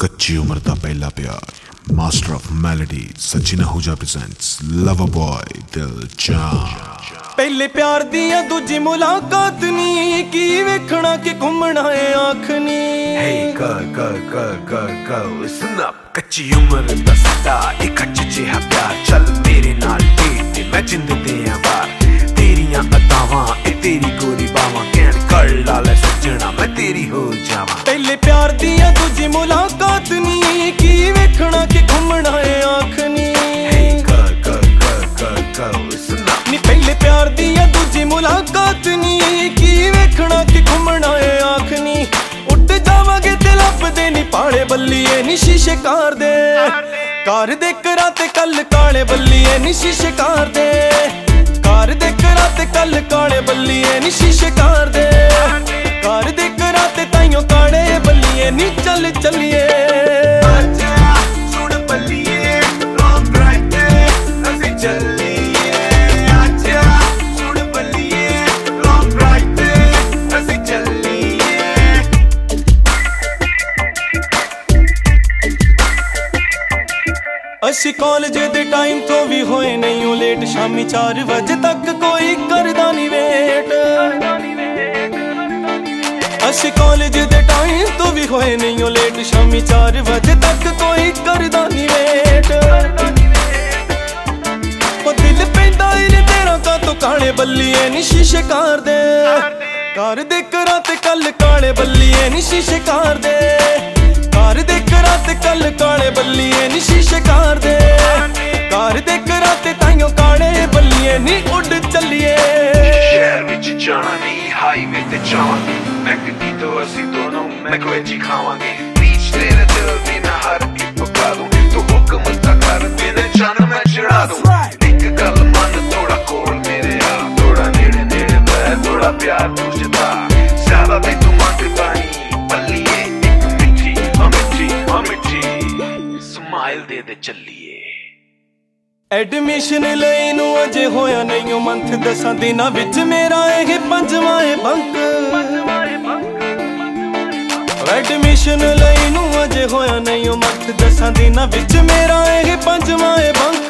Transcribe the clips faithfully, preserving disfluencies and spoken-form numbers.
कच्ची उम्र दा पहला प्यार, master of melody Sachin Ahuja presents lover boy Diljaan. पहले प्यार दिया दूजी मुलाकात नी की वेखना कि घूमना है आँख नी। Hey girl, girl, girl, girl, girl, listen up। कच्ची उम्र दा सदा एक कच्चे जिहा प्यार, चल मेरे नाल डेट मैं जिंद दियां वार। तेरियां अदावां ए तेरी गोरी बावां कहण कर लाले सजना मैं तेरी हो जावां। पहले प्यार दिया दूजी मुलाकात नी की वेखना कि घूमना है आँख नी। Hey girl, girl, girl, girl, girl, listen up। नी पहले प्यार दिया दूजी मुलाकात नी की वेखना कि घूमना है आँख नी। उठ जावांगे ते लभदे नी पाले बल्लीए नी शीशे कार दे, कार दे करा ते कल काले बल्लीए नी शीशे कार दे, कार दे करा ते कल काले बल्लीए नी शीशे कार दे, कार दे करा ते ताइयों काले बल्लीए नी चल चलिए। असी कॉलेज दे टाइम तो भी होए नहीं हो लेट, शामी चार बजे तक कोई करदा नहीं वेट। असी कॉलेज दे टाइम तो भी होए नहीं हो लेट, शामी चार बजे तक कोई करदा नहीं वेट। ओ दिल पैंदा इने तेरा का तो काले बल्लीए नी शीशे कार दे, कार दे करा ते कल काले बल्लीए नी शीशे कार दे, कार दे करा ते कल काले बल्लीए नी शीशे कार दे, कार दे करा ते ताइयों काले बल्लीए नी उड़ चलिए। शहर विच जाना नहीं हाईवे ते जावांगे, मैकडी तो असी दोनों मैकवेजी खावांगे। बीच तेरे दिल दी मैं हर क्लिप पका दूं, तू हुक्म ता कर तेरे जान मैं चढ़ा दूं। एक गल मन थोड़ा कोल मेरे आ, थोड़ा नेड़े नेड़े मैं थोड़ा प्यार तुझदा, ज्यादा ते तू मंगदा नहीं बल्लीए एक मिठी मिठी मिठी स्माइल दे दे चलिए। एडमिशन लई नू अजे होया नहीं ओ मंथ, दसां दिनां विच मेरा ये पंजवां है बंक। एडमिशन लई नू अजे होया नहीं ओ मंथ, दसां दिनां विच मेरा ये पंजवां है बंक।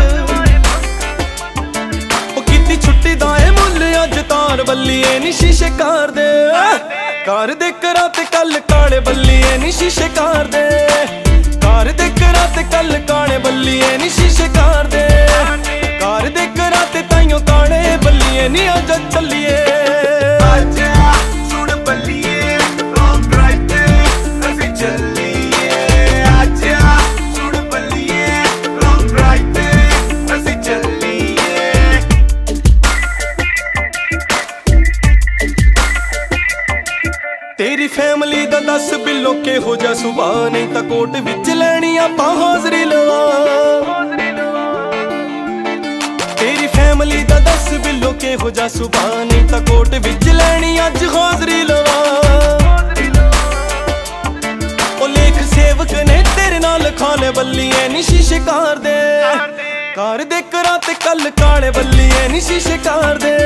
ओ किती छुट्टी दा ए मुल अज तार बल्लीए नी शीशे कार दे, कार दे करा ते कल काले बल्लीए नी शीशे कार दे, कार दे करा ते कल काले बल्लीए नी शीशे कार दे, कार दे करा ते ताइयों काले बल्लीए नी आजा चलिए। आजा सुन बल्लीए लॉन्ग ड्राइव ते असी चलिए, आजा सुन बल्लीए लॉन्ग ड्राइव ते असी चलिए। तेरी फैमिली दा दस बिलो के हो जा सुबह, नहीं तां कोर्ट विच लैनी आपां हाज़री लवा। तेरी फैमिली दा दस बिलो के हो जा सुबह, नहीं तां कोर्ट विच लैनी अज हाज़री लवा। ओ लेख सेवक ने तेरे नाल खाले बल्लीए नी शीशे कार दे, कार दे करा ते कल काले बल्लीए नी शीशे कार दे,